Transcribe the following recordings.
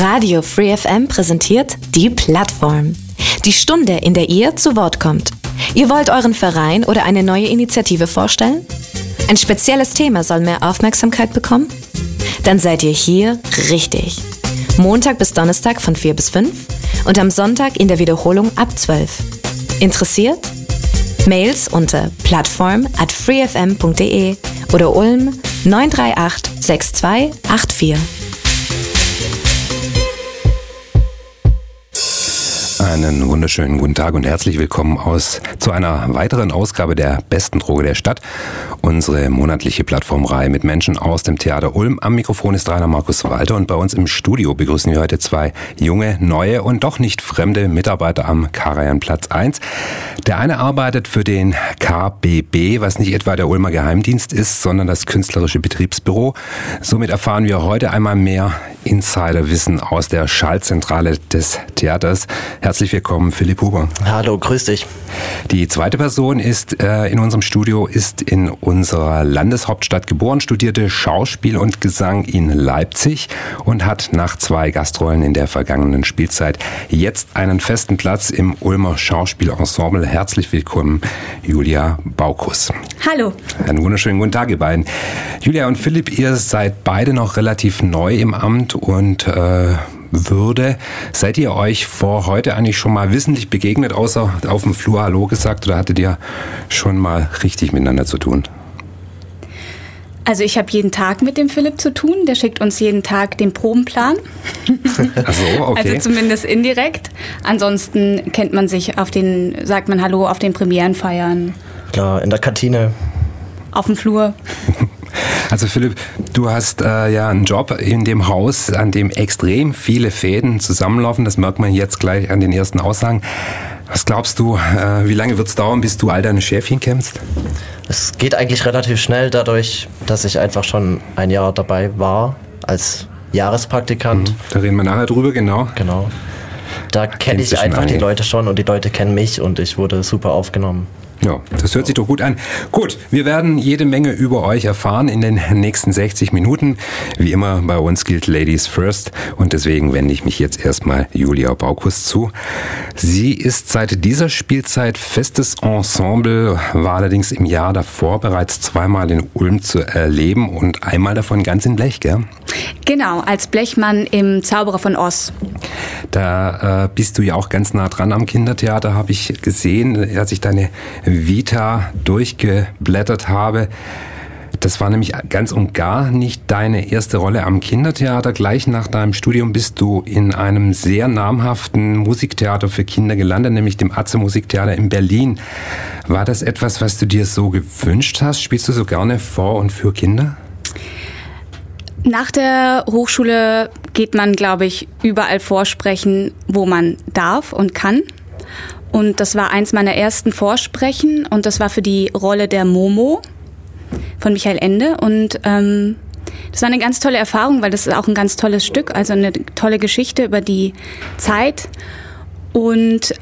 Radio Free FM präsentiert die Plattform. Die Stunde, in der ihr zu Wort kommt. Ihr wollt euren Verein oder eine neue Initiative vorstellen? Ein spezielles Thema soll mehr Aufmerksamkeit bekommen? Dann seid ihr hier richtig. Montag bis Donnerstag von 4 bis 5 und am Sonntag in der Wiederholung ab 12. Interessiert? Mails unter plattform@freefm.de oder Ulm 938 6284. Einen wunderschönen guten Tag und herzlich willkommen zu einer weiteren Ausgabe der besten Droge der Stadt. Unsere monatliche Plattformreihe mit Menschen aus dem Theater Ulm. Am Mikrofon ist Rainer Markus Walter und bei uns im Studio begrüßen wir heute zwei junge, neue und doch nicht fremde Mitarbeiter am Karajanplatz 1. Der eine arbeitet für den KBB, was nicht etwa der Ulmer Geheimdienst ist, sondern das künstlerische Betriebsbüro. Somit erfahren wir heute einmal mehr Insiderwissen aus der Schaltzentrale des Theaters. Herzlich willkommen, Philipp Huber. Hallo, grüß dich. Die zweite Person ist in unserem Studio, ist in unserer Landeshauptstadt geboren, studierte Schauspiel und Gesang in Leipzig und hat nach 2 Gastrollen in der vergangenen Spielzeit jetzt einen festen Platz im Ulmer Schauspielensemble. Herzlich willkommen, Julia Baukus. Hallo. Einen wunderschönen guten Tag, ihr beiden. Julia und Philipp, ihr seid beide noch relativ neu im Amt und seid ihr euch vor heute eigentlich schon mal wissentlich begegnet, außer auf dem Flur Hallo gesagt, oder hattet ihr schon mal richtig miteinander zu tun? Also ich habe jeden Tag mit dem Philipp zu tun, der schickt uns jeden Tag den Probenplan. Ach so, okay. Also zumindest indirekt. Ansonsten kennt man sich sagt man Hallo auf den Premierenfeiern. Klar, in der Kantine. Auf dem Flur. Also Philipp, du hast ja einen Job in dem Haus, an dem extrem viele Fäden zusammenlaufen. Das merkt man jetzt gleich an den ersten Aussagen. Was glaubst du, wie lange wird es dauern, bis du all deine Schäfchen kennst? Es geht eigentlich relativ schnell dadurch, dass ich einfach schon ein Jahr dabei war als Jahrespraktikant. Da reden wir nachher drüber, genau. Genau. Da kenne ich einfach die Leute schon und die Leute kennen mich und ich wurde super aufgenommen. Ja, das hört sich doch gut an. Gut, wir werden jede Menge über euch erfahren in den nächsten 60 Minuten. Wie immer bei uns gilt Ladies First und deswegen wende ich mich jetzt erstmal Julia Baukus zu. Sie ist seit dieser Spielzeit festes Ensemble, war allerdings im Jahr davor bereits 2-mal in Ulm zu erleben und einmal davon ganz in Blech, gell? Genau, als Blechmann im Zauberer von Oz. Da bist du ja auch ganz nah dran am Kindertheater, habe ich gesehen, als ich deine Vita durchgeblättert habe. Das war nämlich ganz und gar nicht deine erste Rolle am Kindertheater. Gleich nach deinem Studium bist du in einem sehr namhaften Musiktheater für Kinder gelandet, nämlich dem Atze Musiktheater in Berlin. War das etwas, was du dir so gewünscht hast? Spielst du so gerne vor und für Kinder? Nach der Hochschule geht man, glaube ich, überall vorsprechen, wo man darf und kann. Und das war eins meiner ersten Vorsprechen und das war für die Rolle der Momo von Michael Ende. Und das war eine ganz tolle Erfahrung, weil das ist auch ein ganz tolles Stück, also eine tolle Geschichte über die Zeit. Und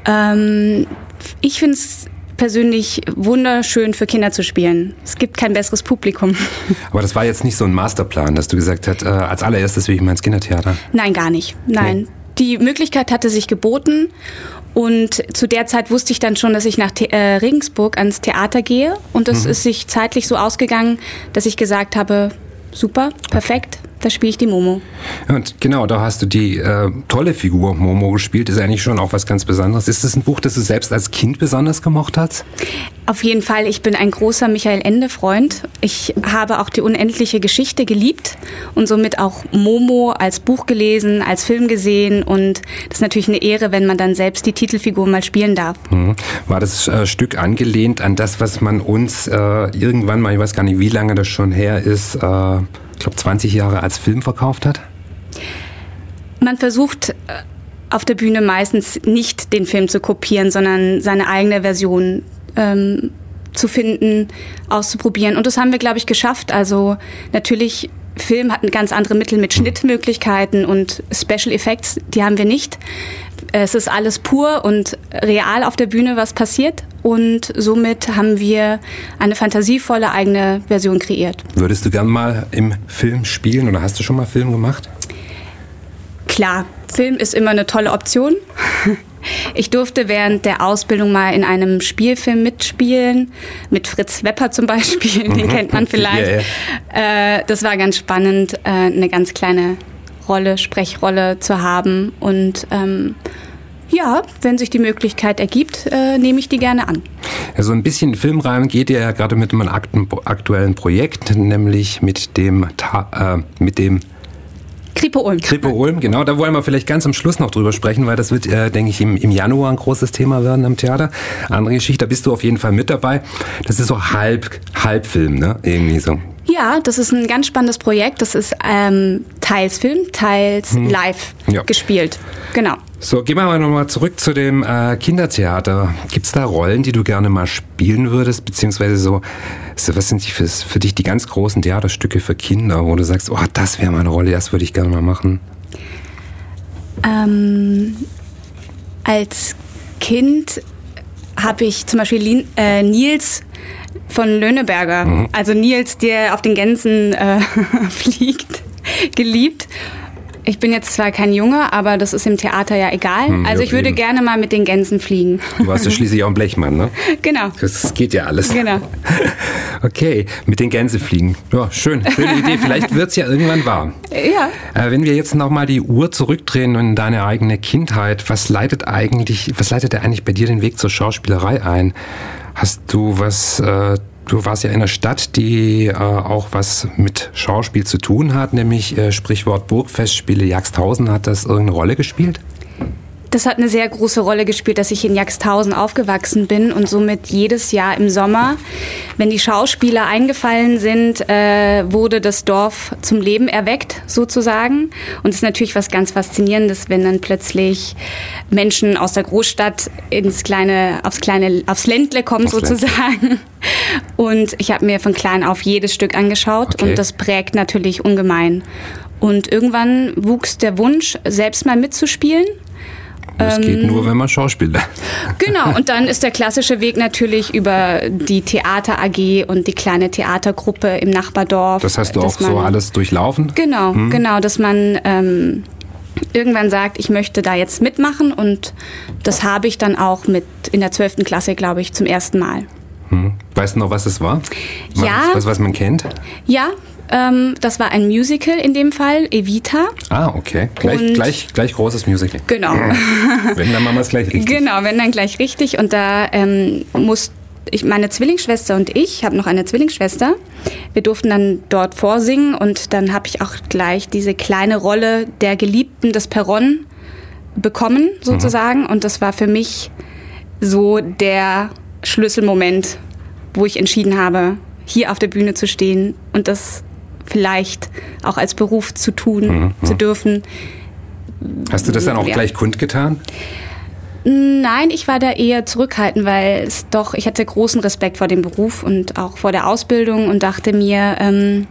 ich finde es persönlich wunderschön für Kinder zu spielen. Es gibt kein besseres Publikum. Aber das war jetzt nicht so ein Masterplan, dass du gesagt hast, als allererstes will ich mal ins Kindertheater? Nein, gar nicht. Nein. Nee. Die Möglichkeit hatte sich geboten und zu der Zeit wusste ich dann schon, dass ich nach Regensburg ans Theater gehe und das ist sich zeitlich so ausgegangen, dass ich gesagt habe, super, perfekt. Da spiele ich die Momo. Und genau, da hast du die tolle Figur Momo gespielt. Ist eigentlich schon auch was ganz Besonderes. Ist das ein Buch, das du selbst als Kind besonders gemocht hast? Auf jeden Fall. Ich bin ein großer Michael Ende-Freund. Ich habe auch die unendliche Geschichte geliebt und somit auch Momo als Buch gelesen, als Film gesehen. Und das ist natürlich eine Ehre, wenn man dann selbst die Titelfigur mal spielen darf. War das Stück angelehnt an das, was man uns irgendwann mal, ich weiß gar nicht, wie lange das schon her ist, ich glaube 20 Jahre als Film verkauft hat? Man versucht auf der Bühne meistens nicht den Film zu kopieren, sondern seine eigene Version zu finden, auszuprobieren. Und das haben wir, glaube ich, geschafft. Also natürlich, Film hat ganz andere Mittel mit Schnittmöglichkeiten und Special Effects, die haben wir nicht. Es ist alles pur und real auf der Bühne, was passiert. Und somit haben wir eine fantasievolle eigene Version kreiert. Würdest du gern mal im Film spielen oder hast du schon mal Film gemacht? klar, Film ist immer eine tolle Option. Ich durfte während der Ausbildung mal in einem Spielfilm mitspielen, mit Fritz Wepper zum Beispiel, den kennt man vielleicht. Yeah. Das war ganz spannend, eine ganz kleine Sprechrolle zu haben. Und ja, wenn sich die Möglichkeit ergibt, nehme ich die gerne an. Ja, so ein bisschen Filmrahmen geht ihr ja gerade mit einem aktuellen Projekt, nämlich mit dem Kripo Ulm. Kripo Ulm, genau. Da wollen wir vielleicht ganz am Schluss noch drüber sprechen, weil das wird, denke ich, im Januar ein großes Thema werden am Theater. Andere Geschichte, da bist du auf jeden Fall mit dabei. Das ist so Halbfilm, ne? Irgendwie so. Ja, das ist ein ganz spannendes Projekt. Das ist teils Film, teils live gespielt. Genau. So, gehen wir aber nochmal zurück zu dem Kindertheater. Gibt es da Rollen, die du gerne mal spielen würdest? Beziehungsweise so was sind für dich die ganz großen Theaterstücke für Kinder, wo du sagst, oh, das wäre mal eine Rolle, das würde ich gerne mal machen? Als Kind habe ich zum Beispiel Nils von Löhneberger, also Nils, der auf den Gänsen fliegt, geliebt. Ich bin jetzt zwar kein Junge, aber das ist im Theater ja egal. Also ich würde gerne mal mit den Gänsen fliegen. Du warst ja schließlich auch ein Blechmann, ne? Genau. Das geht ja alles. Genau. Okay, mit den Gänsen fliegen. Ja, schöne Idee. Vielleicht wird's ja irgendwann wahr. Ja. Wenn wir jetzt nochmal die Uhr zurückdrehen in deine eigene Kindheit, was leitet eigentlich bei dir den Weg zur Schauspielerei ein? Hast du du warst ja in einer Stadt, die auch was mit Schauspiel zu tun hat, nämlich Sprichwort Burgfestspiele Jagsthausen. Hat das irgendeine Rolle gespielt? Das hat eine sehr große Rolle gespielt, dass ich in Jagsthausen aufgewachsen bin und somit jedes Jahr im Sommer, wenn die Schauspieler eingefallen sind, wurde das Dorf zum Leben erweckt, sozusagen. Und es ist natürlich was ganz Faszinierendes, wenn dann plötzlich Menschen aus der Großstadt aufs Ländle kommen, sozusagen. Und ich habe mir von klein auf jedes Stück angeschaut und das prägt natürlich ungemein. Und irgendwann wuchs der Wunsch, selbst mal mitzuspielen. Das geht nur, wenn man Schauspieler. Genau, und dann ist der klassische Weg natürlich über die Theater AG und die kleine Theatergruppe im Nachbardorf. Das hast du auch so alles durchlaufen? Genau, dass man irgendwann sagt, ich möchte da jetzt mitmachen und das habe ich dann auch in der 12. Klasse, glaube ich, zum ersten Mal. Weißt du noch, was es war? Ja. Was man kennt? Ja. Das war ein Musical in dem Fall, Evita. Ah, okay. Gleich großes Musical. Genau. Wenn, dann machen wir es gleich richtig. Genau, wenn, dann gleich richtig. Und da meine Zwillingsschwester und ich habe noch eine Zwillingsschwester. Wir durften dann dort vorsingen und dann habe ich auch gleich diese kleine Rolle der Geliebten des Perron bekommen, sozusagen. Und das war für mich so der Schlüsselmoment, wo ich entschieden habe, hier auf der Bühne zu stehen und das vielleicht auch als Beruf zu tun, zu dürfen. Hast du das dann auch gleich kundgetan? Nein, ich war da eher zurückhaltend, weil ich hatte großen Respekt vor dem Beruf und auch vor der Ausbildung und dachte mir,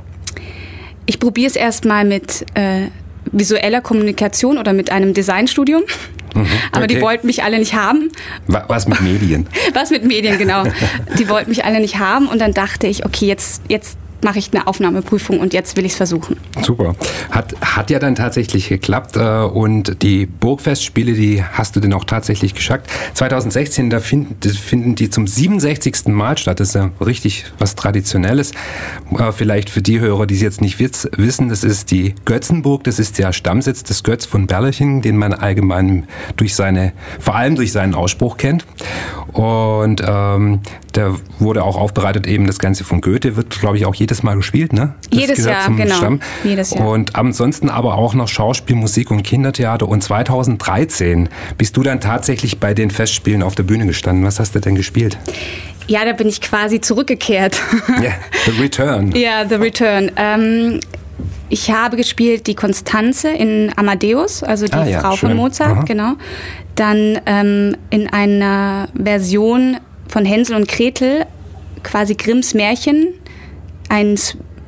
ich probiere es erstmal mit visueller Kommunikation oder mit einem Designstudium. Aber die wollten mich alle nicht haben. Was mit Medien? Was mit Medien, genau. Die wollten mich alle nicht haben und dann dachte ich, okay, jetzt mache ich eine Aufnahmeprüfung und jetzt will ich es versuchen. Super. Hat ja dann tatsächlich geklappt und die Burgfestspiele, die hast du denn auch tatsächlich geschafft. 2016, da finden die zum 67. Mal statt. Das ist ja richtig was Traditionelles. Vielleicht für die Hörer, die es jetzt nicht wissen, das ist die Götzenburg, das ist der Stammsitz des Götz von Berlichingen, den man allgemein vor allem durch seinen Ausspruch kennt. Und der wurde auch aufbereitet, eben das Ganze von Goethe, wird, glaube ich, auch jedes Mal gespielt, ne? Das jedes Jahr, genau. Stamm. Jedes Jahr. Und ansonsten aber auch noch Schauspiel, Musik und Kindertheater. Und 2013 bist du dann tatsächlich bei den Festspielen auf der Bühne gestanden. Was hast du denn gespielt? Ja, da bin ich quasi zurückgekehrt. Yeah, The Return. Ja, The Return. Ich habe gespielt die Constanze in Amadeus, also die Frau von Mozart, genau. Dann in einer Version von Hänsel und Gretel, quasi Grimms Märchen, ein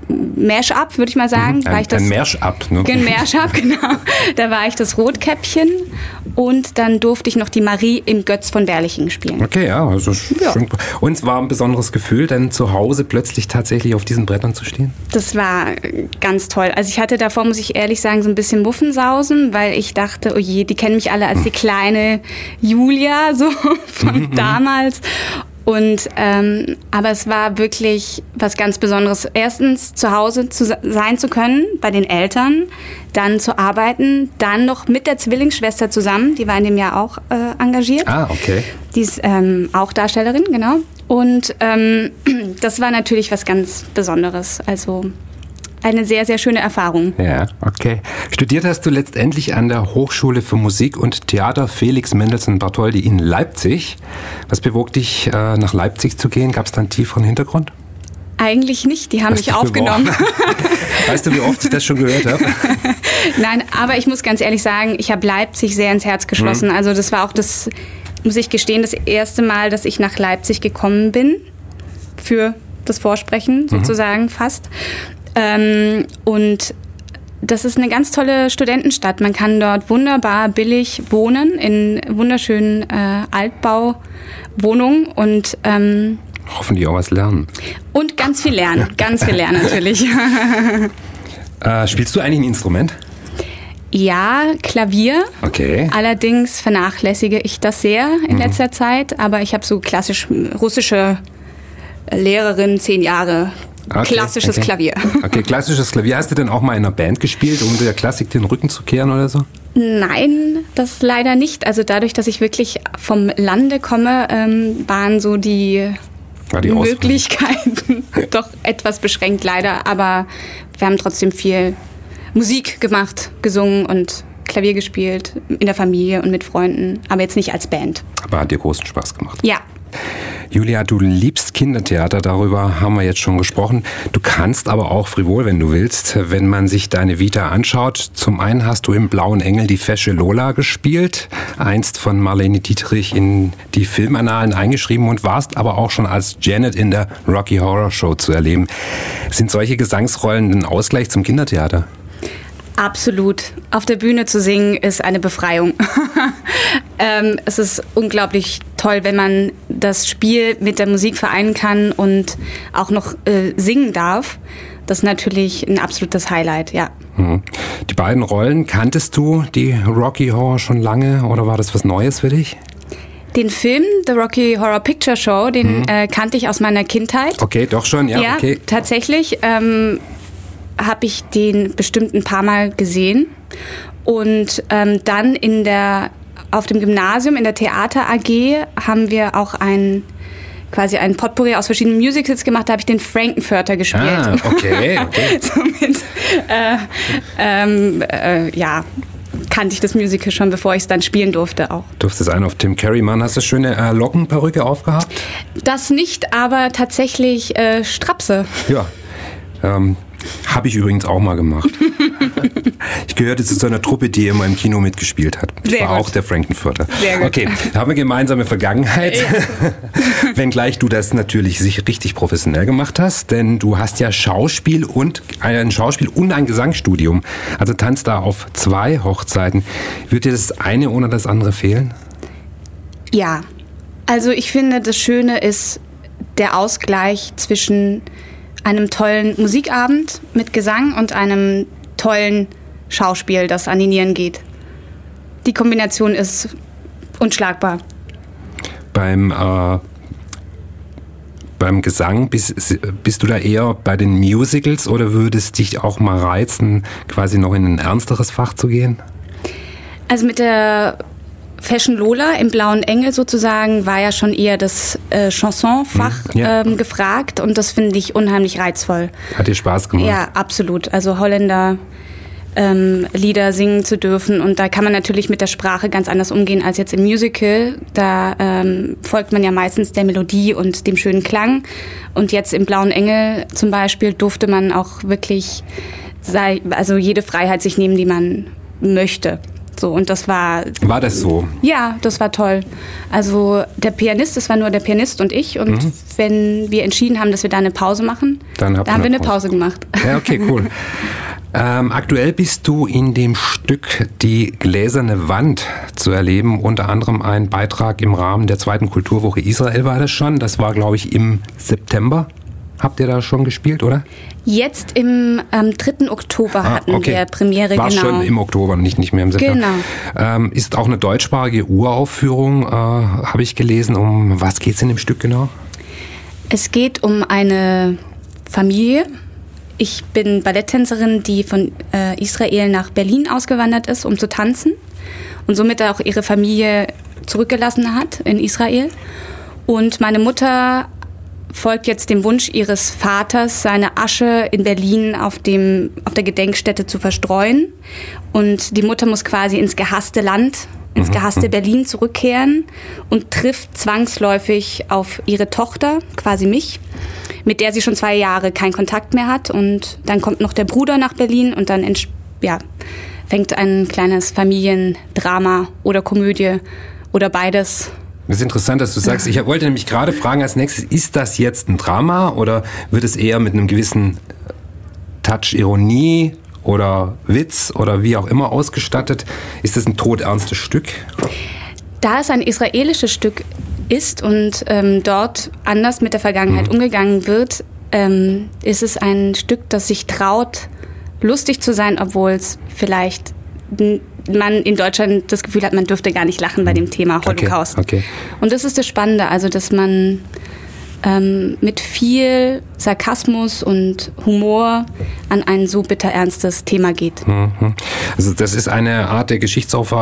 Mash-up, würde ich mal sagen. Ein Mash-up, ne? Ein Mash-up, genau. Da war ich das Rotkäppchen und dann durfte ich noch die Marie im Götz von Berlichingen spielen. Okay, ja, also schön. Und es war ein besonderes Gefühl, dann zu Hause plötzlich tatsächlich auf diesen Brettern zu stehen? Das war ganz toll. Also ich hatte davor, muss ich ehrlich sagen, so ein bisschen Muffensausen, weil ich dachte, oh je, die kennen mich alle als die kleine Julia, so von damals. Und aber es war wirklich was ganz Besonderes. Erstens zu Hause sein zu können, bei den Eltern, dann zu arbeiten, dann noch mit der Zwillingsschwester zusammen, die war in dem Jahr auch engagiert. Ah, okay. Die ist auch Darstellerin, genau. Und das war natürlich was ganz Besonderes. Also eine sehr, sehr schöne Erfahrung. Ja, okay. Studiert hast du letztendlich an der Hochschule für Musik und Theater Felix Mendelssohn Bartholdy in Leipzig. Was bewog dich, nach Leipzig zu gehen? Gab es da einen tieferen Hintergrund? Eigentlich nicht, die haben mich aufgenommen. Weißt du, wie oft ich das schon gehört habe? Nein, aber ich muss ganz ehrlich sagen, ich habe Leipzig sehr ins Herz geschlossen. Also das war auch das, muss ich gestehen, das erste Mal, dass ich nach Leipzig gekommen bin. Für das Vorsprechen sozusagen fast. Und das ist eine ganz tolle Studentenstadt. Man kann dort wunderbar billig wohnen, in wunderschönen Altbauwohnungen und hoffentlich auch was lernen. Und ganz viel lernen, natürlich. Spielst du eigentlich ein Instrument? Ja, Klavier. Okay. Allerdings vernachlässige ich das sehr in letzter Zeit. Aber ich habe so klassisch russische Lehrerin, 10 Jahre. Okay, klassisches Klavier. Okay, klassisches Klavier. Hast du denn auch mal in einer Band gespielt, um der Klassik den Rücken zu kehren oder so? Nein, das leider nicht. Also dadurch, dass ich wirklich vom Lande komme, waren so die Möglichkeiten doch etwas beschränkt leider. Aber wir haben trotzdem viel Musik gemacht, gesungen und Klavier gespielt in der Familie und mit Freunden, aber jetzt nicht als Band. Aber hat dir großen Spaß gemacht? Ja. Julia, du liebst Kindertheater, darüber haben wir jetzt schon gesprochen. Du kannst aber auch frivol, wenn du willst, wenn man sich deine Vita anschaut. Zum einen hast du im Blauen Engel die fesche Lola gespielt, einst von Marlene Dietrich in die Filmannalen eingeschrieben und warst aber auch schon als Janet in der Rocky Horror Show zu erleben. Sind solche Gesangsrollen ein Ausgleich zum Kindertheater? Absolut. Auf der Bühne zu singen ist eine Befreiung. Es ist unglaublich toll, wenn man das Spiel mit der Musik vereinen kann und auch noch singen darf. Das ist natürlich ein absolutes Highlight, ja. Die beiden Rollen, kanntest du die Rocky Horror schon lange oder war das was Neues für dich? Den Film The Rocky Horror Picture Show, den kannte ich aus meiner Kindheit. Okay, doch schon, ja. Okay. Tatsächlich. Habe ich den bestimmt ein paar Mal gesehen und dann auf dem Gymnasium in der Theater AG haben wir auch quasi ein Potpourri aus verschiedenen Musicals gemacht, da habe ich den Frankenfurter gespielt. Ah, okay. Somit, kannte ich das Musical schon, bevor ich es dann spielen durfte auch. Durftest einen auf Tim Curry machen. Hast du schöne Lockenperücke aufgehabt? Das nicht, aber tatsächlich Strapse. Ja, habe ich übrigens auch mal gemacht. Ich gehörte zu so einer Truppe, die immer im Kino mitgespielt hat. Ich war auch der Frankenfurter. Sehr gut. Okay, da haben wir gemeinsame Vergangenheit. Ja. Wenngleich du das natürlich richtig professionell gemacht hast, denn du hast ja ein Schauspiel und ein Gesangsstudium. Also tanzt da auf 2 Hochzeiten. Wird dir das eine ohne das andere fehlen? Ja, also ich finde, das Schöne ist der Ausgleich zwischen einem tollen Musikabend mit Gesang und einem tollen Schauspiel, das an die Nieren geht. Die Kombination ist unschlagbar. Beim Gesang, bist du da eher bei den Musicals oder würdest dich auch mal reizen, quasi noch in ein ernsteres Fach zu gehen? Also mit der Fashion Lola im Blauen Engel sozusagen war ja schon eher das Chansonfach gefragt und das finde ich unheimlich reizvoll. Hat dir Spaß gemacht? Ja, absolut. Also Holländer Lieder singen zu dürfen und da kann man natürlich mit der Sprache ganz anders umgehen als jetzt im Musical. Da folgt man ja meistens der Melodie und dem schönen Klang und jetzt im Blauen Engel zum Beispiel durfte man auch wirklich jede Freiheit sich nehmen, die man möchte. So, und das war... War das so? Ja, das war toll. Also der Pianist, es war nur der Pianist und ich. Und wenn wir entschieden haben, dass wir da eine Pause machen, dann haben wir eine Pause gemacht. Ja, okay, cool. Aktuell bist du in dem Stück Die gläserne Wand zu erleben. Unter anderem ein Beitrag im Rahmen der 2. Kulturwoche Israel war das schon. Das war, glaube ich, im September. Habt ihr da schon gespielt, oder? Jetzt am 3. Oktober hatten wir Premiere, war genau. War schon im Oktober, nicht mehr im September. Genau. Ist auch eine deutschsprachige Uraufführung, habe ich gelesen. Um was geht es in dem Stück genau? Es geht um eine Familie. Ich bin Balletttänzerin, die von Israel nach Berlin ausgewandert ist, um zu tanzen. Und somit auch ihre Familie zurückgelassen hat in Israel. Und meine Mutter folgt jetzt dem Wunsch ihres Vaters, seine Asche in Berlin auf der Gedenkstätte zu verstreuen. Und die Mutter muss quasi ins gehasste Land, ins gehasste Berlin zurückkehren und trifft zwangsläufig auf ihre Tochter, quasi mich, mit der sie schon 2 Jahre keinen Kontakt mehr hat. Und dann kommt noch der Bruder nach Berlin und dann fängt ein kleines Familiendrama oder Komödie oder beides. Das ist interessant, dass du sagst, ich wollte nämlich gerade fragen als nächstes, ist das jetzt ein Drama oder wird es eher mit einem gewissen Touch Ironie oder Witz oder wie auch immer ausgestattet? Ist das ein todernstes Stück? Da es ein israelisches Stück ist und dort anders mit der Vergangenheit umgegangen wird, ist es ein Stück, das sich traut, lustig zu sein, obwohl es vielleicht man in Deutschland das Gefühl hat, man dürfte gar nicht lachen bei dem Thema Holocaust. Okay. Und das ist das Spannende, also dass man mit viel Sarkasmus und Humor an ein so bitterernstes Thema geht. Also das ist eine Art der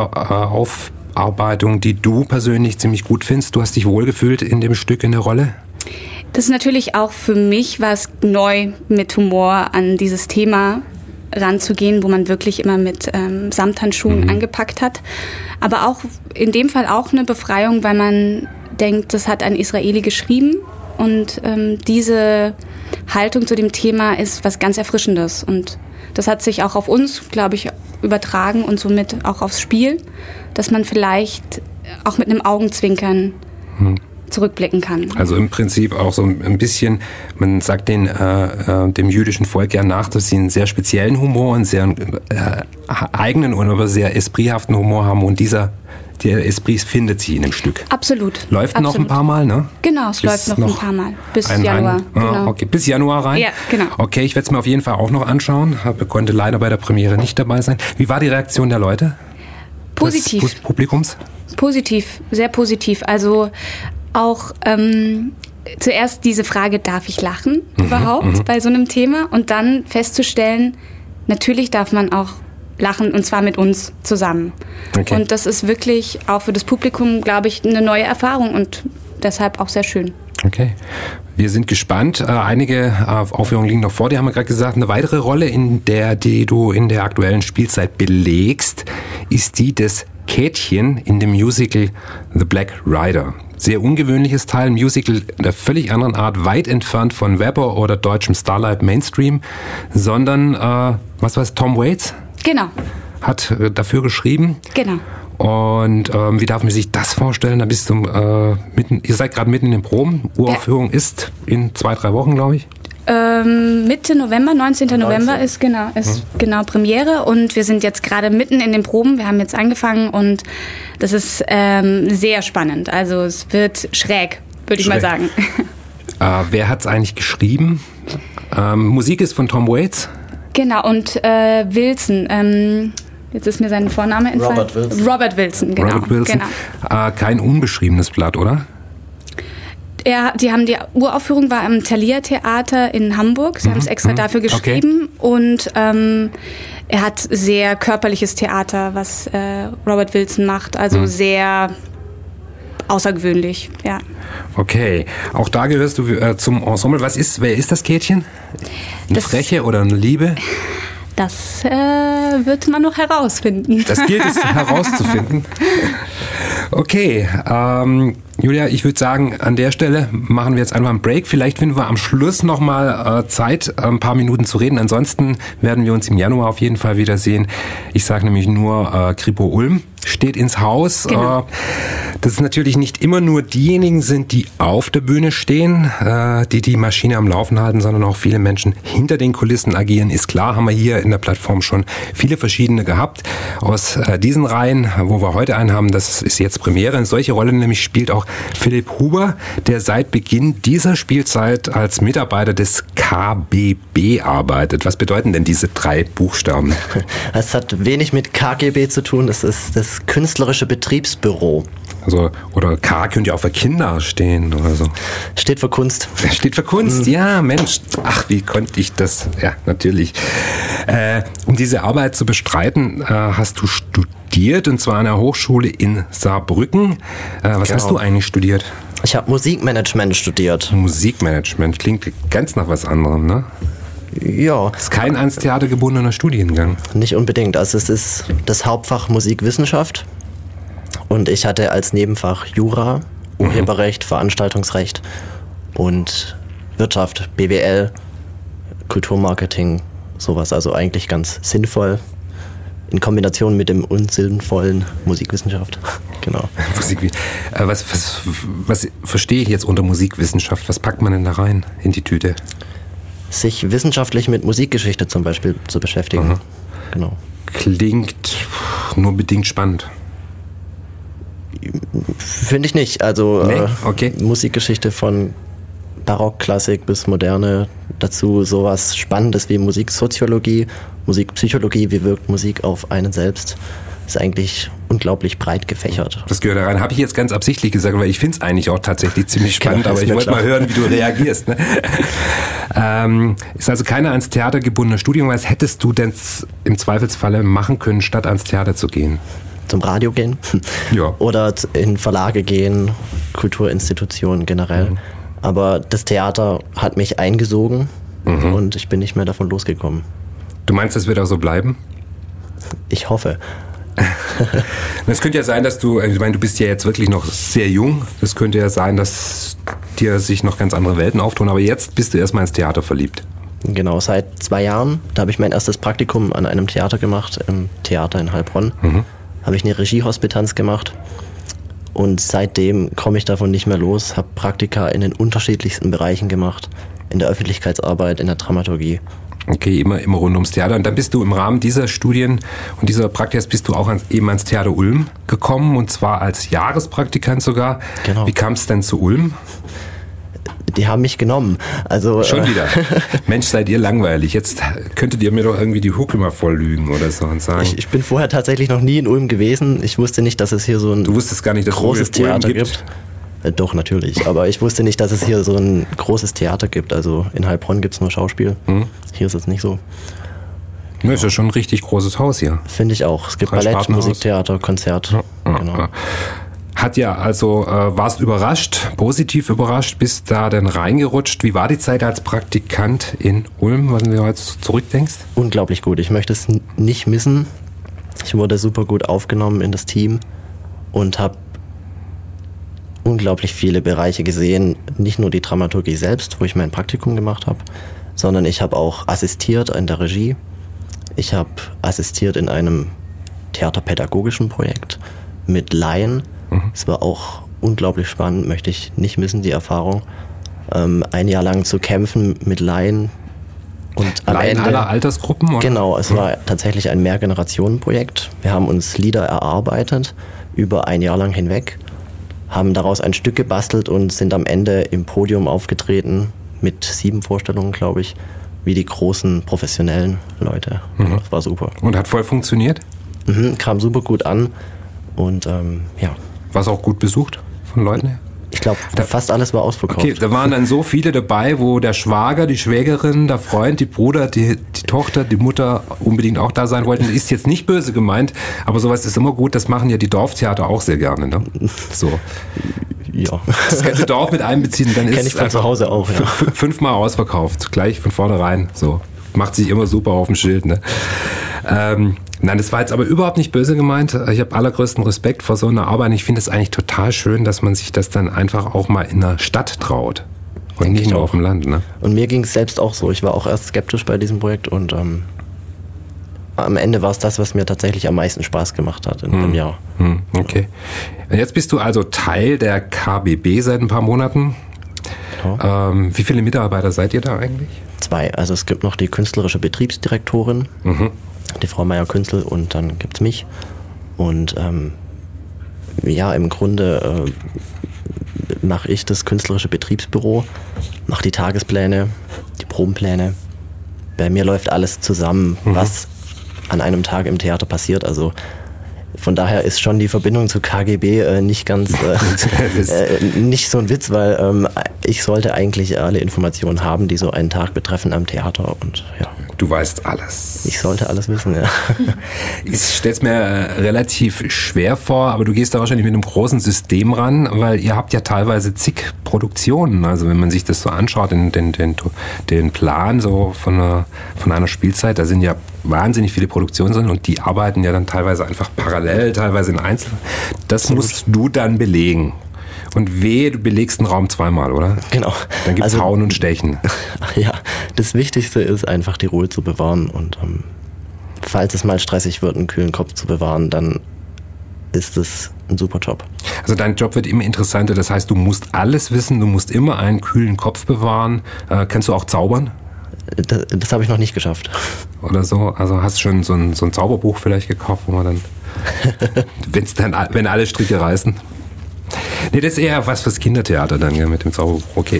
Geschichtsaufarbeitung, die du persönlich ziemlich gut findest. Du hast dich wohlgefühlt in dem Stück, in der Rolle? Das ist natürlich auch für mich was neu, mit Humor an dieses Thema ranzugehen, wo man wirklich immer mit Samthandschuhen angepackt hat. Aber auch in dem Fall auch eine Befreiung, weil man denkt, das hat ein Israeli geschrieben und diese Haltung zu dem Thema ist was ganz Erfrischendes. Und das hat sich auch auf uns, glaube ich, übertragen und somit auch aufs Spiel, dass man vielleicht auch mit einem Augenzwinkern zurückblicken kann. Also im Prinzip auch so ein bisschen, man sagt dem jüdischen Volk ja nach, dass sie einen sehr speziellen Humor, einen sehr eigenen und aber sehr esprithaften Humor haben und der Esprit findet sie in dem Stück. Absolut. Läuft noch ein paar Mal, ne? Genau, es läuft noch ein paar Mal. Bis Januar. Genau. Okay, bis Januar rein? Ja, genau. Okay, ich werde es mir auf jeden Fall auch noch anschauen. Konnte leider bei der Premiere nicht dabei sein. Wie war die Reaktion der Leute? Positiv. Des Publikums? Positiv, sehr positiv. Also auch zuerst diese Frage, darf ich lachen überhaupt bei so einem Thema? Und dann festzustellen, natürlich darf man auch lachen und zwar mit uns zusammen. Okay. Und das ist wirklich auch für das Publikum, glaube ich, eine neue Erfahrung und deshalb auch sehr schön. Okay. Wir sind gespannt. Einige Aufführungen liegen noch vor dir, haben wir gerade gesagt. Eine weitere Rolle, die du in der aktuellen Spielzeit belegst, ist die des Käthchen in dem Musical The Black Rider. Sehr ungewöhnliches Teil, ein Musical der völlig anderen Art, weit entfernt von Webber oder deutschem Starlight Mainstream, sondern, Tom Waits? Genau. Hat dafür geschrieben. Genau. Und wie darf man sich das vorstellen? Da bist du ihr seid gerade mitten in den Proben. Uraufführung ist in 2-3 Wochen, glaube ich. Mitte November, 19. November ist genau Premiere und wir sind jetzt gerade mitten in den Proben. Wir haben jetzt angefangen und das ist sehr spannend. Also es wird schräg, würde ich mal sagen. Wer hat es eigentlich geschrieben? Musik ist von Tom Waits. Genau, und Wilson. Jetzt ist mir sein Vorname entfallen. Robert Wilson, genau. Robert Wilson. Genau. Kein unbeschriebenes Blatt, oder? Die Uraufführung war am Thalia Theater in Hamburg. Sie haben es extra dafür geschrieben. Okay. Und er hat sehr körperliches Theater, was Robert Wilson macht. Also sehr außergewöhnlich, ja. Okay, auch da gehörst du zum Ensemble. Wer ist das Käthchen? Eine Freche oder eine Liebe? Das wird man noch herausfinden. Das gilt es herauszufinden. Okay, Julia, ich würde sagen, an der Stelle machen wir jetzt einfach einen Break. Vielleicht finden wir am Schluss nochmal Zeit, ein paar Minuten zu reden. Ansonsten werden wir uns im Januar auf jeden Fall wiedersehen. Ich sage nämlich nur, Kripo Ulm steht ins Haus. Genau. Das ist natürlich nicht immer nur diejenigen sind, die auf der Bühne stehen, die Maschine am Laufen halten, sondern auch viele Menschen hinter den Kulissen agieren. Ist klar, haben wir hier in der Plattform schon viele verschiedene gehabt. Aus diesen Reihen, wo wir heute einen haben, das ist jetzt Premiere. Eine solche Rolle nämlich spielt auch Philipp Huber, der seit Beginn dieser Spielzeit als Mitarbeiter des KBB arbeitet. Was bedeuten denn diese 3 Buchstaben? Es hat wenig mit KGB zu tun, das ist das Künstlerische Betriebsbüro. Also, oder K könnte ja auch für Kinder stehen oder so. Steht für Kunst. Steht für Kunst, ja, Mensch. Ach, wie konnte ich das? Ja, natürlich. Um diese Arbeit zu bestreiten, hast du studiert, und zwar an der Hochschule in Saarbrücken. Was hast du eigentlich studiert? Ich habe Musikmanagement studiert. Musikmanagement klingt ganz nach was anderem, ne? Ja. Ist kein ans Theater gebundener Studiengang. Nicht unbedingt. Also es ist das Hauptfach Musikwissenschaft. Und ich hatte als Nebenfach Jura, Urheberrecht, Veranstaltungsrecht und Wirtschaft, BWL, Kulturmarketing, sowas. Also eigentlich ganz sinnvoll in Kombination mit dem unsinnvollen Musikwissenschaft. Genau. Was verstehe ich jetzt unter Musikwissenschaft? Was packt man denn da rein in die Tüte? Sich wissenschaftlich mit Musikgeschichte zum Beispiel zu beschäftigen. Aha. Genau. Klingt nur bedingt spannend. Finde ich nicht. Also Nee? Okay. Musikgeschichte von Barockklassik bis Moderne, dazu sowas Spannendes wie Musiksoziologie, Musikpsychologie, wie wirkt Musik auf einen selbst, ist eigentlich unglaublich breit gefächert. Das gehört da rein. Habe ich jetzt ganz absichtlich gesagt, weil ich finde es eigentlich auch tatsächlich ziemlich spannend, Genau, aber ist ich mir wollte klar. mal hören, wie du reagierst. Ne? Ist also keine ans Theater gebundene Studium. Was hättest du denn im Zweifelsfalle machen können, statt ans Theater zu gehen? Zum Radio gehen Ja. oder in Verlage gehen, Kulturinstitutionen generell. Aber das Theater hat mich eingesogen und ich bin nicht mehr davon losgekommen. Du meinst, das wird auch so bleiben? Ich hoffe. Es könnte ja sein, dass ich meine, du bist ja jetzt wirklich noch sehr jung. Das könnte ja sein, dass dir sich noch ganz andere Welten auftun. Aber jetzt bist du erstmal ins Theater verliebt. Genau, seit 2 Jahren. Da habe ich mein erstes Praktikum an einem Theater gemacht, im Theater in Heilbronn. Habe ich eine Regiehospitanz gemacht. Und seitdem komme ich davon nicht mehr los. Habe Praktika in den unterschiedlichsten Bereichen gemacht. In der Öffentlichkeitsarbeit, in der Dramaturgie. Okay, immer rund ums Theater. Und dann bist du im Rahmen dieser Studien und dieser Praktikas bist du auch eben ans Theater Ulm gekommen, und zwar als Jahrespraktikant sogar. Genau. Wie kam es denn zu Ulm? Die haben mich genommen. Also, Schon wieder. Mensch, seid ihr langweilig. Jetzt könntet ihr mir doch irgendwie die Hucke mal voll lügen oder so und sagen. Ich bin vorher tatsächlich noch nie in Ulm gewesen. Ich wusste nicht, dass es hier so ein Du wusstest gar nicht, dass großes Ulm Theater gibt. Doch, natürlich. Aber ich wusste nicht, dass es hier so ein großes Theater gibt. Also in Heilbronn gibt es nur Schauspiel. Hier ist es nicht so. Ja, ist ja schon ein richtig großes Haus hier. Finde ich auch. Es gibt 3 Ballett, Spartenhaus. Musiktheater, Konzert. Genau. Warst überrascht, positiv überrascht, bist da dann reingerutscht. Wie war die Zeit als Praktikant in Ulm, wenn du jetzt zurückdenkst? Unglaublich gut. Ich möchte es nicht missen. Ich wurde super gut aufgenommen in das Team und habe unglaublich viele Bereiche gesehen. Nicht nur die Dramaturgie selbst, wo ich mein Praktikum gemacht habe, sondern ich habe auch assistiert in der Regie. Ich habe assistiert in einem theaterpädagogischen Projekt mit Laien. Es war auch unglaublich spannend, möchte ich nicht missen, die Erfahrung. 1 Jahr lang zu kämpfen mit Laien. Und am Laien Ende, aller Altersgruppen? Oder? Genau, es war tatsächlich ein Mehrgenerationenprojekt. Wir haben uns Lieder erarbeitet, über 1 Jahr lang hinweg, haben daraus ein Stück gebastelt und sind am Ende im Podium aufgetreten, mit 7 Vorstellungen, glaube ich, wie die großen professionellen Leute. Das war super. Und hat voll funktioniert? Kam super gut an und ja. War es auch gut besucht von Leuten her? Ich glaube, fast alles war ausverkauft. Okay, da waren dann so viele dabei, wo der Schwager, die Schwägerin, der Freund, die Bruder, die Tochter, die Mutter unbedingt auch da sein wollten. Ist jetzt nicht böse gemeint, aber sowas ist immer gut. Das machen ja die Dorftheater auch sehr gerne. Ne? So. Ja. Das ganze Dorf mit einbeziehen, dann ist Kenn ich von zu Hause auch, ja. 5-mal ausverkauft, gleich von vornherein. So. Macht sich immer super auf dem Schild. Ne? Nein, das war jetzt aber überhaupt nicht böse gemeint. Ich habe allergrößten Respekt vor so einer Arbeit. Ich finde es eigentlich total schön, dass man sich das dann einfach auch mal in der Stadt traut. Und nicht nur auf dem Land, ne? Und mir ging es selbst auch so. Ich war auch erst skeptisch bei diesem Projekt und am Ende war es das, was mir tatsächlich am meisten Spaß gemacht hat in einem Jahr. Okay. Jetzt bist du also Teil der KBB seit ein paar Monaten. Genau. Wie viele Mitarbeiter seid ihr da eigentlich? 2. Also es gibt noch die künstlerische Betriebsdirektorin, die Frau Meier-Künzel, und dann gibt es mich. Und ja, im Grunde mache ich das künstlerische Betriebsbüro, mache die Tagespläne, die Probenpläne. Bei mir läuft alles zusammen, was an einem Tag im Theater passiert. Also von daher ist schon die Verbindung zu KGB nicht ganz, nicht so ein Witz, weil ich sollte eigentlich alle Informationen haben, die so einen Tag betreffen am Theater, und ja. Du weißt alles. Ich sollte alles wissen, ja. Ich stelle es mir relativ schwer vor, aber du gehst da wahrscheinlich mit einem großen System ran, weil ihr habt ja teilweise zig Produktionen. Also wenn man sich das so anschaut, den Plan so von einer Spielzeit, da sind ja wahnsinnig viele Produktionen drin und die arbeiten ja dann teilweise einfach parallel, teilweise in Einzel. Das musst du dann belegen. Und du belegst einen Raum zweimal, oder? Genau. Dann gibt es Hauen und Stechen. Ja, das Wichtigste ist einfach die Ruhe zu bewahren und falls es mal stressig wird, einen kühlen Kopf zu bewahren, dann ist es ein super Job. Also dein Job wird immer interessanter, das heißt, du musst alles wissen, du musst immer einen kühlen Kopf bewahren. Kannst du auch zaubern? Das habe ich noch nicht geschafft. Oder so? Also hast du schon so ein Zauberbuch vielleicht gekauft, wo man dann, wenn alle Stricke reißen? Nee, das ist eher was fürs Kindertheater dann, ja, mit dem Zauberbuch. Okay.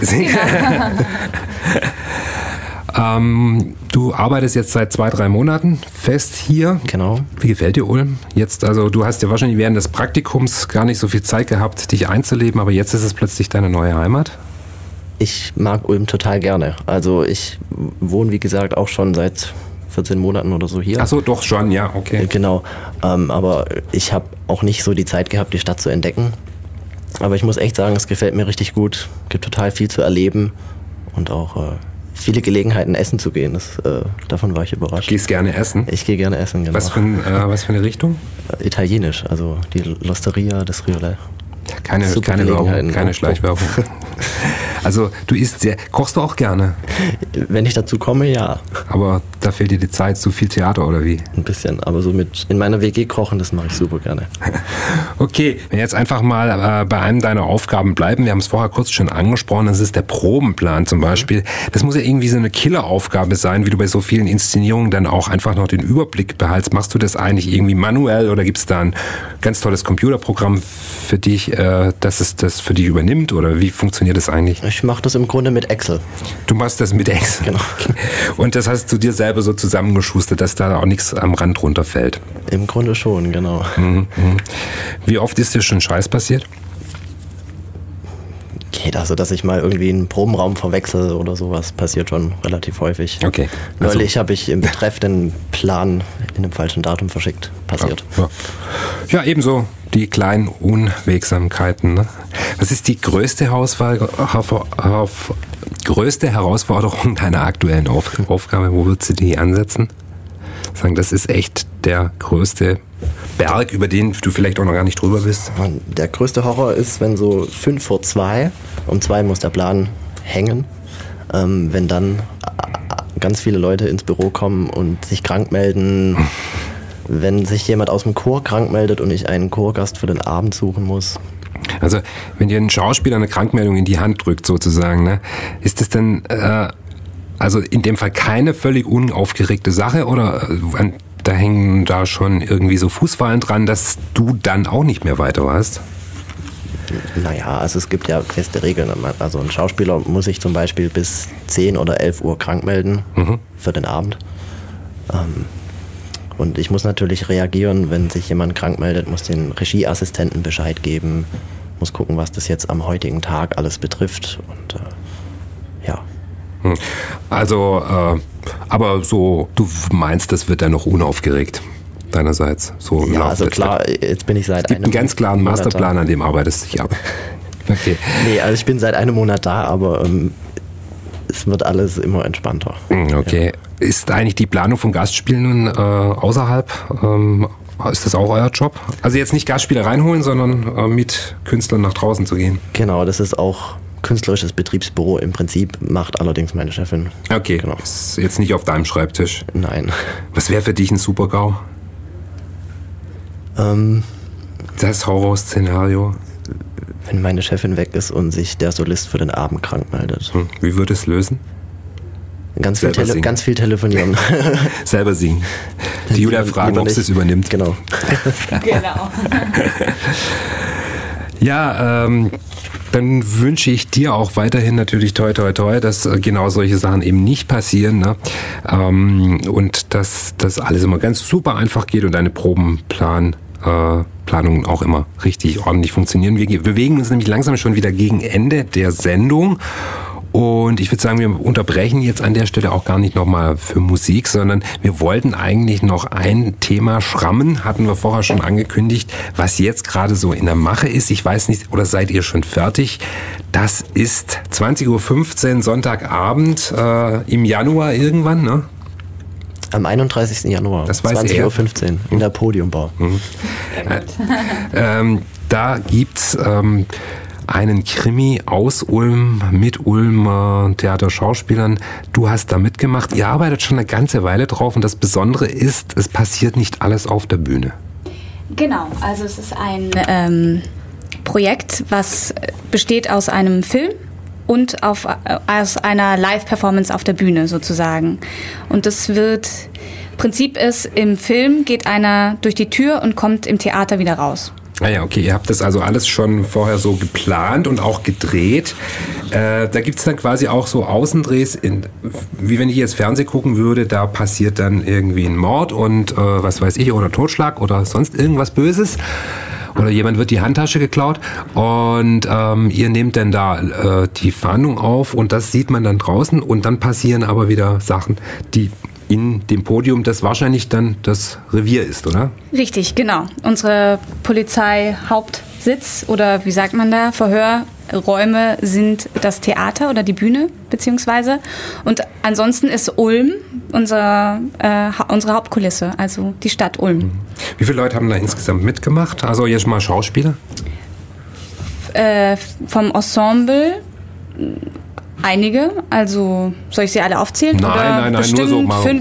Ja. Du arbeitest jetzt seit 2-3 Monaten fest hier. Genau. Wie gefällt dir Ulm? Jetzt, also du hast ja wahrscheinlich während des Praktikums gar nicht so viel Zeit gehabt, dich einzuleben, aber jetzt ist es plötzlich deine neue Heimat. Ich mag Ulm total gerne. Also ich wohne, wie gesagt, auch schon seit 14 Monaten oder so hier. Ach so, doch schon, ja, okay. Genau. Aber ich habe auch nicht so die Zeit gehabt, die Stadt zu entdecken. Aber ich muss echt sagen, es gefällt mir richtig gut. Es gibt total viel zu erleben und auch viele Gelegenheiten, essen zu gehen. Davon war ich überrascht. Gehst gerne essen? Ich gehe gerne essen, genau. Was für eine Richtung? Italienisch, also die L'Osteria des Riolet. Keine Werbung, keine Schleichwerbung. Also du isst kochst du auch gerne? Wenn ich dazu komme, ja. Aber da fehlt dir die Zeit, zu viel Theater oder wie? Ein bisschen, aber so in meiner WG kochen, das mache ich super gerne. Okay, wenn wir jetzt einfach mal bei einem deiner Aufgaben bleiben, wir haben es vorher kurz schon angesprochen, das ist der Probenplan zum Beispiel. Das muss ja irgendwie so eine Killeraufgabe sein, wie du bei so vielen Inszenierungen dann auch einfach noch den Überblick behältst. Machst du das eigentlich irgendwie manuell oder gibt es da ein ganz tolles Computerprogramm für dich, dass es das für dich übernimmt, oder wie funktioniert das eigentlich? Ich mache das im Grunde mit Excel. Du machst das mit Excel? Genau. Okay. Und das hast du dir selber so zusammengeschustert, dass da auch nichts am Rand runterfällt? Im Grunde schon, genau. Wie oft ist dir schon Scheiß passiert? Geht also, dass ich mal irgendwie einen Probenraum verwechsel oder sowas, passiert schon relativ häufig. Okay. Neulich habe ich im Betreff den Plan in einem falschen Datum verschickt. Passiert. Ja, ebenso die kleinen Unwegsamkeiten. Ne? Was ist die größte Herausforderung deiner aktuellen Aufgabe? Wo würdest du die ansetzen? Sagen, das ist echt der größte Berg, über den du vielleicht auch noch gar nicht drüber bist. Der größte Horror ist, wenn so 1:05, um 2 muss der Plan hängen, wenn dann ganz viele Leute ins Büro kommen und sich krank melden, wenn sich jemand aus dem Chor krank meldet und ich einen Chorgast für den Abend suchen muss. Also wenn dir ein Schauspieler eine Krankmeldung in die Hand drückt sozusagen, ne, ist das dann also in dem Fall keine völlig unaufgeregte Sache, oder da hängen da schon irgendwie so Fußfallen dran, dass du dann auch nicht mehr weiter weißt? Naja, also es gibt ja feste Regeln. Also ein Schauspieler muss sich zum Beispiel bis 10 oder 11 Uhr krank melden für den Abend. Und ich muss natürlich reagieren, wenn sich jemand krank meldet, muss den Regieassistenten Bescheid geben, muss gucken, was das jetzt am heutigen Tag alles betrifft. Und ja. Also, aber so, du meinst, das wird dann noch unaufgeregt deinerseits? So ja, also klar, jetzt bin ich seit einem Monat. Es gibt einen ganz klaren Masterplan, an dem arbeitest du dich ab. Okay. Nee, also ich bin seit einem Monat da, aber es wird alles immer entspannter. Okay. ist eigentlich die Planung von Gastspielen außerhalb? Ist das auch euer Job? Also jetzt nicht Gastspieler reinholen, sondern mit Künstlern nach draußen zu gehen? Genau, das ist auch künstlerisches Betriebsbüro im Prinzip, macht allerdings meine Chefin. Okay, genau. Ist jetzt nicht auf deinem Schreibtisch? Nein. Was wäre für dich ein Super-GAU? Das Horrorszenario? Wenn meine Chefin weg ist und sich der Solist für den Abend krank meldet. Wie würde es lösen? Ganz viel telefonieren. Selber singen. Die Julia fragen, ob sie es übernimmt. Genau. Genau. Ja, dann wünsche ich dir auch weiterhin natürlich toi toi toi, dass genau solche Sachen eben nicht passieren, ne? Und dass das alles immer ganz super einfach geht und deine Planungen auch immer richtig ordentlich funktionieren. Wir bewegen uns nämlich langsam schon wieder gegen Ende der Sendung. Und ich würde sagen, wir unterbrechen jetzt an der Stelle auch gar nicht nochmal für Musik, sondern wir wollten eigentlich noch ein Thema schrammen, hatten wir vorher schon angekündigt, was jetzt gerade so in der Mache ist. Ich weiß nicht, oder seid ihr schon fertig? Das ist 20.15 Uhr Sonntagabend im Januar irgendwann, ne? Am 31. Januar, 20.15 Uhr in der Podiumbar. Da gibt's einen Krimi aus Ulm mit Ulmer Theaterschauspielern. Du hast da mitgemacht. Ihr arbeitet schon eine ganze Weile drauf und das Besondere ist, es passiert nicht alles auf der Bühne. Genau, also es ist ein Projekt, was besteht aus einem Film und aus einer Live-Performance auf der Bühne sozusagen. Und das Prinzip ist, im Film geht einer durch die Tür und kommt im Theater wieder raus. Ah ja, okay, ihr habt das also alles schon vorher so geplant und auch gedreht. Da gibt's dann quasi auch so Außendrehs, wie wenn ich jetzt Fernsehen gucken würde, da passiert dann irgendwie ein Mord und was weiß ich, oder Totschlag oder sonst irgendwas Böses. Oder jemand wird die Handtasche geklaut und ihr nehmt dann da die Fahndung auf und das sieht man dann draußen und dann passieren aber wieder Sachen, die in dem Podium, das wahrscheinlich dann das Revier ist, oder? Richtig, genau. Unsere Polizeihauptsitz oder wie sagt man da, Verhörräume sind das Theater oder die Bühne beziehungsweise. Und ansonsten ist Ulm unsere Hauptkulisse, also die Stadt Ulm. Wie viele Leute haben da insgesamt mitgemacht? Also jetzt mal Schauspieler? Vom Ensemble einige, also soll ich sie alle aufzählen? Nein, bestimmt nur so mal 5,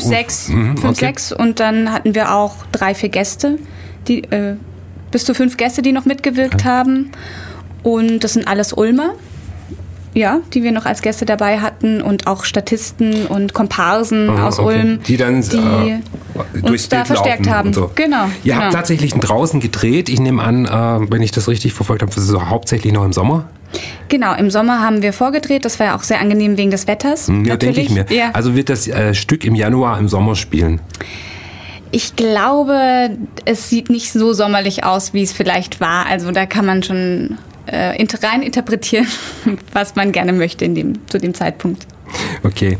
6 und dann hatten wir auch 3, 4 Gäste, bis zu 5 Gäste, die noch mitgewirkt haben und das sind alles Ulmer, ja, die wir noch als Gäste dabei hatten und auch Statisten und Komparsen aus Ulm, die dann uns da verstärkt haben. So. Genau. Ihr habt tatsächlich draußen gedreht, ich nehme an, wenn ich das richtig verfolgt habe, das ist so hauptsächlich noch im Sommer? Genau, im Sommer haben wir vorgedreht. Das war ja auch sehr angenehm wegen des Wetters. Ja, denke ich mir. Ja. Also wird das Stück im Januar im Sommer spielen? Ich glaube, es sieht nicht so sommerlich aus, wie es vielleicht war. Also da kann man schon rein interpretieren, was man gerne möchte zu dem Zeitpunkt. Okay.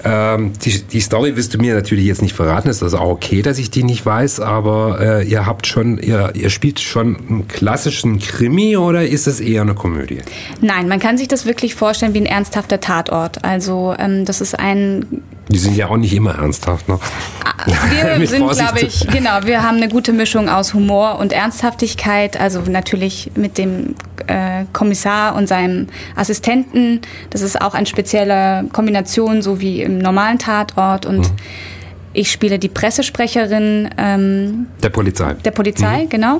Die Story wirst du mir natürlich jetzt nicht verraten. Es ist auch okay, dass ich die nicht weiß, aber ihr spielt schon einen klassischen Krimi oder ist es eher eine Komödie? Nein, man kann sich das wirklich vorstellen wie ein ernsthafter Tatort. Also das ist Die sind ja auch nicht immer ernsthaft, ne? Wir sind, glaube ich, wir haben eine gute Mischung aus Humor und Ernsthaftigkeit. Also natürlich mit dem Kommissar und seinem Assistenten. Das ist auch eine spezielle Kombination, so wie im normalen Tatort. Und ich spiele die Pressesprecherin der Polizei, genau.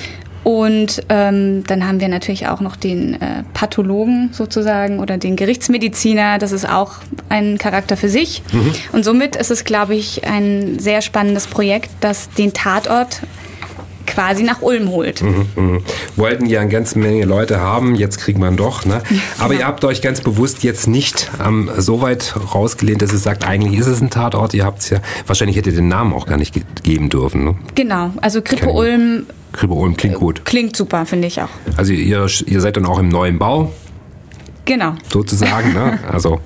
Und dann haben wir natürlich auch noch den Pathologen sozusagen oder den Gerichtsmediziner. Das ist auch ein Charakter für sich. Und somit ist es, glaube ich, ein sehr spannendes Projekt, das den Tatort quasi nach Ulm holt. Wollten ja eine ganze Menge Leute haben, jetzt kriegt man doch. Ne? Aber ihr habt euch ganz bewusst jetzt nicht so weit rausgelehnt, dass ihr sagt, eigentlich ist es ein Tatort. Ihr habt es ja, wahrscheinlich hättet ihr den Namen auch gar nicht geben dürfen. Ne? Genau, also Kripo Ulm klingt gut. Klingt super, finde ich auch. Also ihr seid dann auch im neuen Bau. Genau. Sozusagen, ne? Also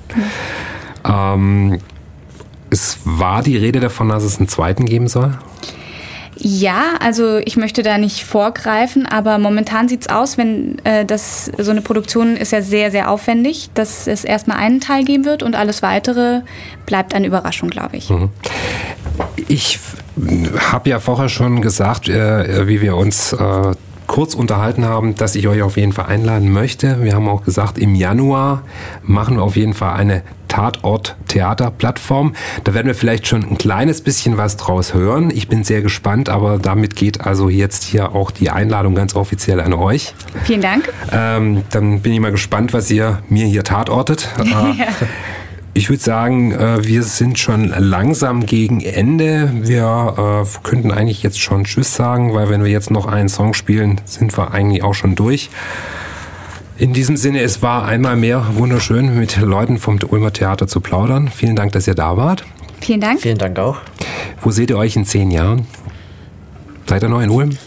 es war die Rede davon, dass es einen zweiten geben soll? Ja, also ich möchte da nicht vorgreifen, aber momentan sieht's aus, wenn so eine Produktion ist ja sehr, sehr aufwendig, dass es erstmal einen Teil geben wird und alles Weitere bleibt eine Überraschung, glaube ich. Ich habe ja vorher schon gesagt, wie wir uns kurz unterhalten haben, dass ich euch auf jeden Fall einladen möchte. Wir haben auch gesagt, im Januar machen wir auf jeden Fall eine Tatort-Theater-Plattform. Da werden wir vielleicht schon ein kleines bisschen was draus hören. Ich bin sehr gespannt, aber damit geht also jetzt hier auch die Einladung ganz offiziell an euch. Vielen Dank. Dann bin ich mal gespannt, was ihr mir hier tatortet. Ich würde sagen, wir sind schon langsam gegen Ende. Wir könnten eigentlich jetzt schon Tschüss sagen, weil wenn wir jetzt noch einen Song spielen, sind wir eigentlich auch schon durch. In diesem Sinne, es war einmal mehr wunderschön, mit Leuten vom Ulmer Theater zu plaudern. Vielen Dank, dass ihr da wart. Vielen Dank. Vielen Dank auch. Wo seht ihr euch in 10 Jahren? Seid ihr noch in Ulm?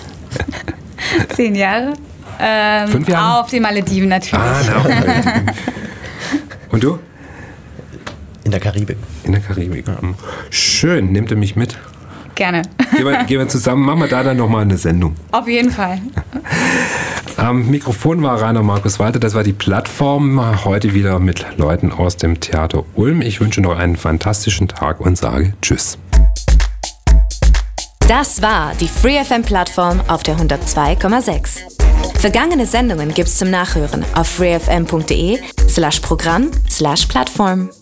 10 Jahre? 5 Jahre? Auf den Malediven natürlich. Auf den Malediven. Und du? In der Karibik. In der Karibik. Ja. Schön, nehmt ihr mich mit? Gerne. Gehen wir zusammen, machen wir da dann nochmal eine Sendung. Auf jeden Fall. Am Mikrofon war Rainer Markus Walter, das war die Plattform. Heute wieder mit Leuten aus dem Theater Ulm. Ich wünsche noch einen fantastischen Tag und sage Tschüss. Das war die FreeFM-Plattform auf der 102,6. Vergangene Sendungen gibt's zum Nachhören auf freefm.de/Programm/Plattform.